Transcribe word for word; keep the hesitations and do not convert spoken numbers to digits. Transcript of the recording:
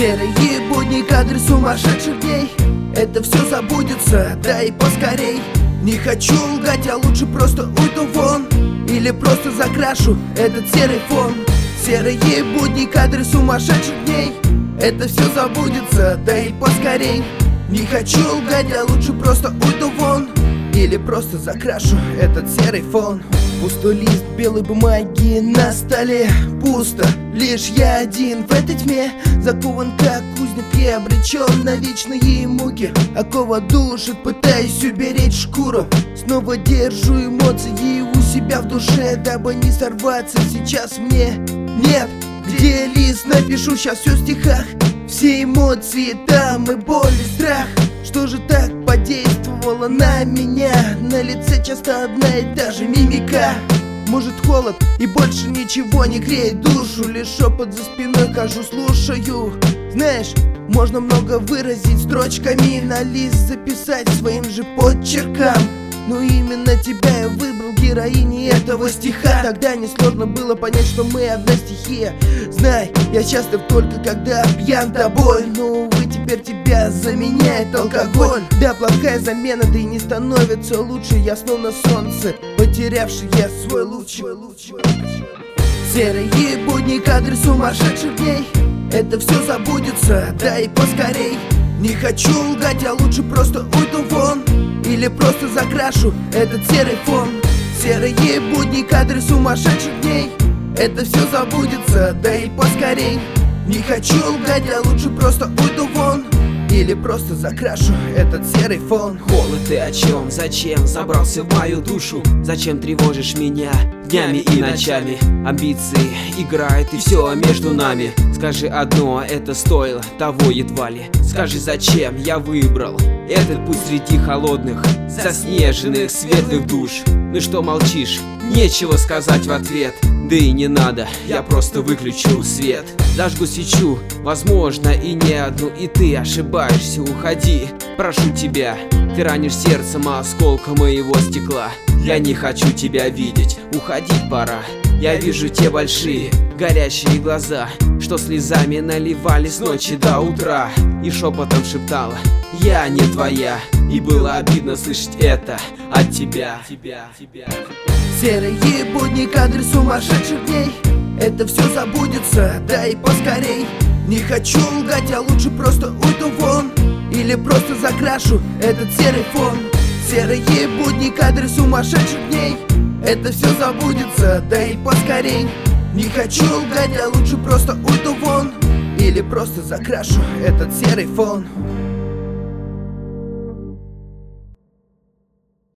Серые будни, кадры сумасшедших дней. Это все забудется, да и поскорей. Не хочу лгать, я лучше просто уйду вон. Или просто закрашу этот серый фон. Серые будни, кадры сумасшедших дней. Это все забудется, да и поскорей. Не хочу лгать, я лучше просто уйду вон. Или просто закрашу этот серый фон. Пустой лист белой бумаги на столе. Пусто, лишь я один в этой тьме. Закован как узник и обречен на вечные муки. Окова душит, пытаясь уберечь шкуру. Снова держу эмоции у себя в душе, дабы не сорваться сейчас мне. Нет, где лист, напишу сейчас все в стихах. Все эмоции там и боль и страх. Что же так подействовало на меня? На лице часто одна и та же мимика. Может, холод и больше ничего не греет душу. Лишь шепот за спиной хожу, слушаю. Знаешь, можно много выразить строчками, на лист записать своим же подчеркам. Но именно тебя я выбрал героиней этого стиха. Тогда несложно было понять, что мы одна стихия. Знай, я счастлив только когда пьян тобой. Но, увы, теперь тебя заменяет алкоголь. Да, плохая замена, да и не становится лучше. Я словно солнце, потерявший я свой луч. Серые будни, кадры сумасшедших дней. Это все забудется, да и поскорей. Не хочу лгать, я лучше просто уйду вон. Или просто закрашу этот серый фон. Серые будни, кадры сумасшедших дней. Это все забудется, да и поскорей. Не хочу лгать, я лучше просто уйду вон. Или просто закрашу этот серый фон. Холод, ты о чем? Зачем забрался в мою душу? Зачем тревожишь меня днями и ночами? Амбиции играют, и все между нами. Скажи одно, это стоило того едва ли. Скажи, зачем я выбрал этот путь среди холодных, заснеженных, светлых душ? Ну что молчишь? Нечего сказать в ответ. Да и не надо, я просто выключу свет. Зажгу свечу, возможно, и не одну. И ты ошибаешься, уходи, прошу тебя. Ты ранишь сердцем осколка моего стекла. Я не хочу тебя видеть, уходить пора. Я вижу те большие, горящие глаза, что слезами наливали с ночи до утра. И шепотом шептала: я не твоя. И было обидно слышать это от тебя. Серые будни, кадры сумасшедших дней. Это все забудется, да и поскорей. Не хочу лгать, я лучше просто уйду вон. Или просто закрашу этот серый фон. Серые будни, кадры сумасшедших дней. Это все забудется, да и поскорей. Не хочу лгать, я лучше просто уйду вон. Или просто закрашу этот серый фон.